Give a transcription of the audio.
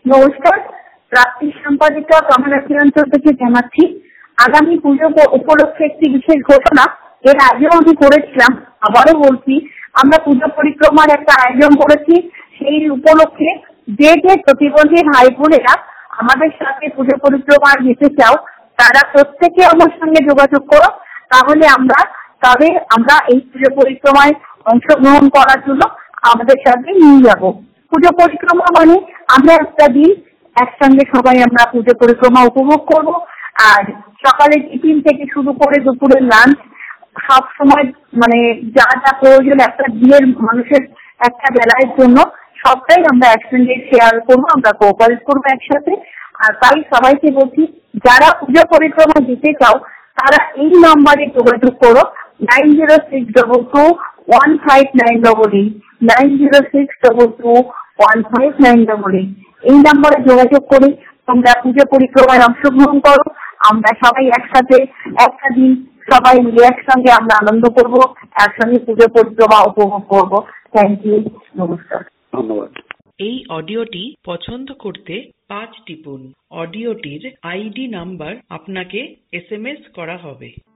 নমস্কার, প্রাপ্তি সম্পাদিকা কমলাক্ষী অঞ্চল থেকে জানাচ্ছি। আগামী পুজো উপলক্ষে একটি বিশেষ ঘোষণা এর আগেও আমি করেছিলাম, আবারও বলছি। আমরা পুজো পরিক্রমার একটা আয়োজন করেছি। সেই উপলক্ষে যে যে প্রতিবন্ধী ভাই বোনেরা আমাদের সাথে পুজো পরিক্রমায় যেতে চাও, তারা প্রত্যেকে আমার সঙ্গে যোগাযোগ করো। তাহলে আমরা এই পুজো পরিক্রমায় অংশগ্রহণ করার জন্য আমাদের সাথে নিয়ে যাব। পুজো পরিক্রমা মানে আমরা একটা দিন একসঙ্গে সবাই আমরা পুজো পরিক্রমা উপভোগ করব। আর সকালে টিফিন থেকে শুরু করে দুপুরের লাঞ্চ সব সময় মানে যা যা প্রয়োজন একটা দিনের মানুষের একটা বেলার জন্য সবটাই আমরা একসঙ্গে শেয়ার করবো, আমরা কোঅপারেট করবো একসাথে। আর তাই সবাইকে বলছি, যারা পুজো পরিক্রমা দিতে চাও তারা এই নাম্বারে যোগাযোগ করো, 9062215988, 9062215988। এই নাম্বারে যোগাযোগ করে তোমরা পুজো পরিক্রমায় অংশগ্রহণ করো। আমরা সবাই একসাথে একটা দিন সবাই মিলে একসঙ্গে আমরা আনন্দ করব, একসঙ্গে পুজো পরিক্রমা উপভোগ করব। থ্যাংক ইউ, নমস্কার, ধন্যবাদ। এই অডিওটি পছন্দ করতে 5 টিপুন। অডিওটির আইডি নাম্বার আপনাকে SMS করা হবে।